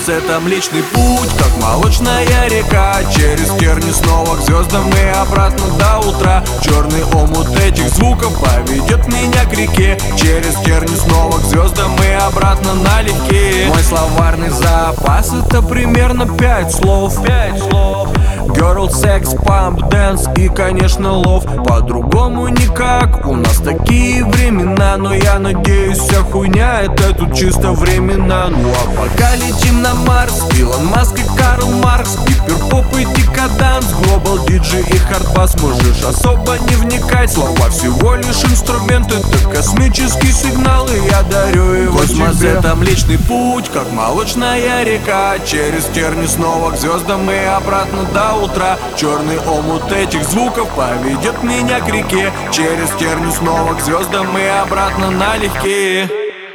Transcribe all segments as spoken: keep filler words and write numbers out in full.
это Млечный Путь, как молочная река. Через терни снова к звездам и обратно до утра. Черный омут этих звуков поведет меня к реке. Через терни снова к звездам и обратно налегке. Мой словарный запас — это примерно пять слов. Пять слов. Girl, секс, памп, дэнс и, конечно, лов. По-другому никак, у нас такие времена. Но я надеюсь, вся хуйня — это тут чисто временно. Ну а пока летим на Марс, Илон Маск и Карл Маркс, гиперпоп и декаданс, глобал диджей и хардбас. Можешь особо не вникать, слова всего лишь инструмент. Это космический сигнал, и я дарю его Космос тебе. Это Млечный Путь, как молочная река. Через терни снова к звездам и обратно до утра. Черный омут этих звуков поведет меня к реке. Через терни снова к звездам и обратно налегке.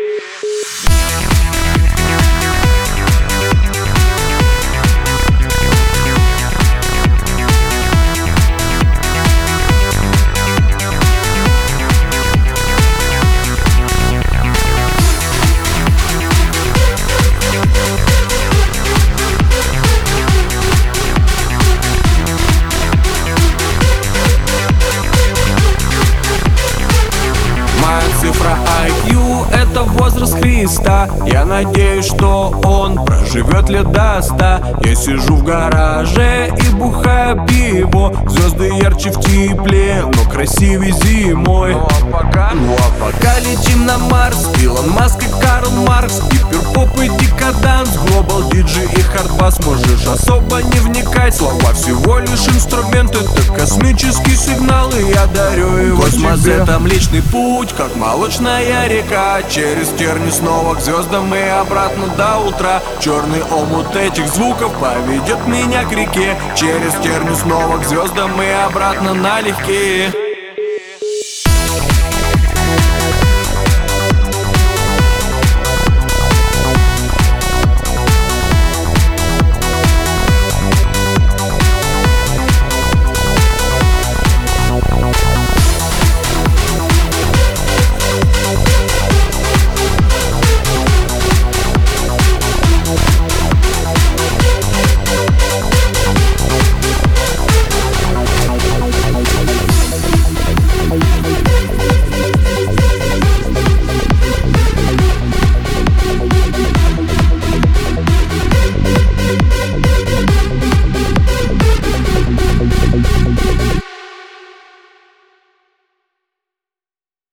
Цифра ай кью — это возраст Христа. Я надеюсь, что он проживет лет до ста. Я сижу в гараже и бухаю пиво. Звезды ярче в тепле, но красивее зимой. Ну а пока, ну а пока летим на Марс, Илон Маск и Карл Маркс, гиперпоп и декаданс, глобал диджей и хардбас. Можешь особо не вникать, слова всего лишь инструмент. Это космический сигнал, и я дарю его Космос тебе. Это Млечный Путь, как молочная река. Через терни снова к звездам и обратно до утра. Черный омут этих звуков поведет меня к реке. Через терни снова к звездам и обратно налегке.